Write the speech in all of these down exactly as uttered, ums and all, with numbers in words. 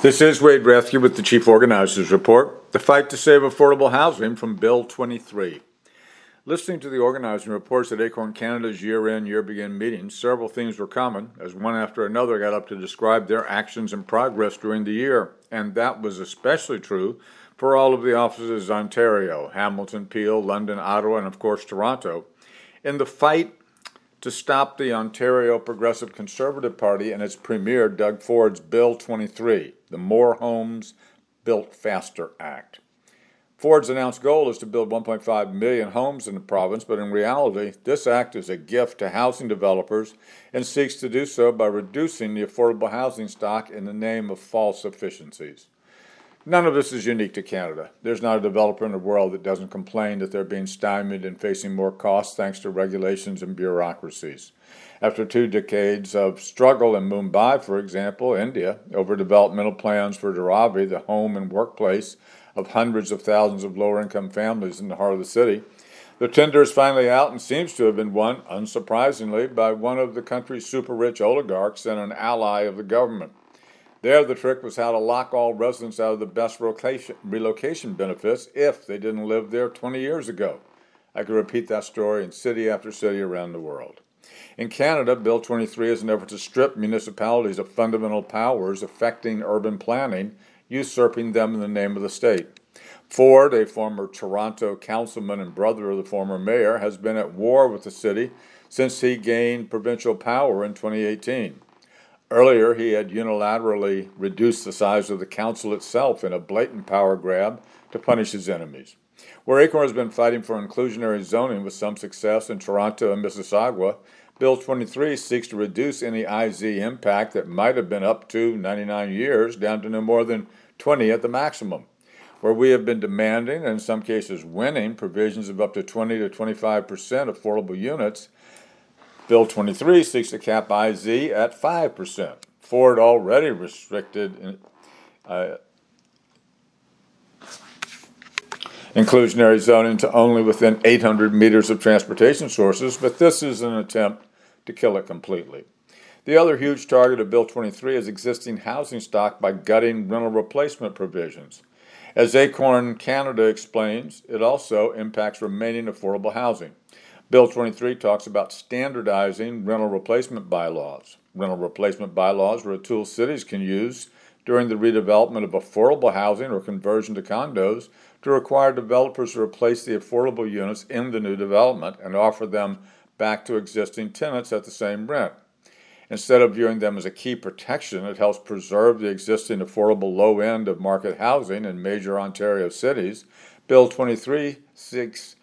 This is Wade Rathke with the Chief Organizers Report, the fight to save affordable housing from Bill twenty-three. Listening to the organizing reports at Acorn Canada's year-end, year-begin meetings, several themes were common as one after another got up to describe their actions and progress during the year, and that was especially true for all of the offices in Ontario, Hamilton, Peel, London, Ottawa, and of course Toronto, in the fight to stop the Ontario Progressive Conservative Party and its premier, Doug Ford's Bill twenty-three, the More Homes Built Faster Act. Ford's announced goal is to build one point five million homes in the province, but in reality, this act is a gift to housing developers and seeks to do so by reducing the affordable housing stock in the name of false efficiencies. None of this is unique to Canada. There's not a developer in the world that doesn't complain that they're being stymied and facing more costs thanks to regulations and bureaucracies. After two decades of struggle in Mumbai, for example, India, over developmental plans for Dharavi, the home and workplace of hundreds of thousands of lower-income families in the heart of the city, the tender is finally out and seems to have been won, unsurprisingly, by one of the country's super-rich oligarchs and an ally of the government. There, the trick was how to lock all residents out of the best relocation benefits if they didn't live there twenty years ago. I could repeat that story in city after city around the world. In Canada, Bill twenty-three is an effort to strip municipalities of fundamental powers affecting urban planning, usurping them in the name of the state. Ford, a former Toronto councilman and brother of the former mayor, has been at war with the city since he gained provincial power in twenty eighteen. Earlier, he had unilaterally reduced the size of the council itself in a blatant power grab to punish his enemies. Where Acorn has been fighting for inclusionary zoning with some success in Toronto and Mississauga, Bill twenty-three seeks to reduce any I Z impact that might have been up to ninety-nine years down to no more than twenty at the maximum. Where we have been demanding, and in some cases winning, provisions of up to twenty to twenty-five percent affordable units, Bill twenty-three seeks to cap I Z at five percent. Ford already restricted uh, inclusionary zoning to only within eight hundred meters of transportation sources, but this is an attempt to kill it completely. The other huge target of Bill twenty-three is existing housing stock by gutting rental replacement provisions. As Acorn Canada explains, it also impacts remaining affordable housing. Bill twenty-three talks about standardizing rental replacement bylaws. Rental replacement bylaws are a tool cities can use during the redevelopment of affordable housing or conversion to condos to require developers to replace the affordable units in the new development and offer them back to existing tenants at the same rent. Instead of viewing them as a key protection, it helps preserve the existing affordable low end of market housing in major Ontario cities. Bill twenty-three seeks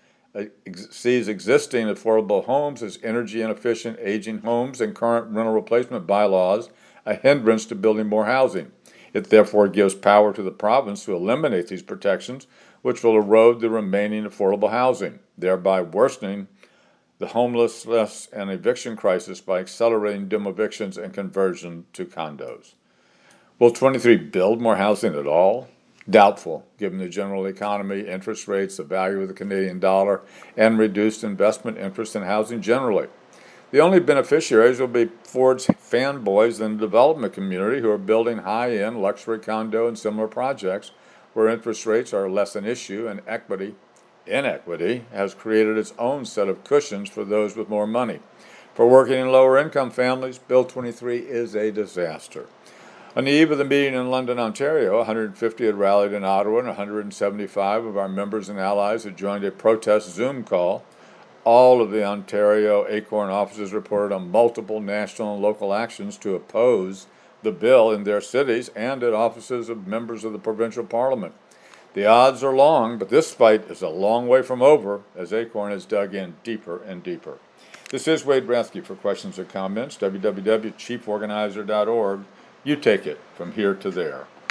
sees existing affordable homes as energy inefficient aging homes and current rental replacement bylaws a hindrance to building more housing. It therefore gives power to the province to eliminate these protections, which will erode the remaining affordable housing, thereby worsening the homelessness and eviction crisis by accelerating dim evictions and conversion to condos. Will twenty-three build more housing at all? Doubtful, given the general economy, interest rates, the value of the Canadian dollar, and reduced investment interest in housing generally. The only beneficiaries will be Ford's fanboys in the development community who are building high-end luxury condo and similar projects where interest rates are less an issue and equity, inequity, has created its own set of cushions for those with more money. For working and lower-income families, Bill twenty-three is a disaster. On the eve of the meeting in London, Ontario, one hundred fifty had rallied in Ottawa and one hundred seventy-five of our members and allies had joined a protest Zoom call. All of the Ontario Acorn offices reported on multiple national and local actions to oppose the bill in their cities and at offices of members of the provincial parliament. The odds are long, but this fight is a long way from over as Acorn has dug in deeper and deeper. This is Wade Rathke. For questions or comments, w w w dot chief organizer dot org. You take it from here to there.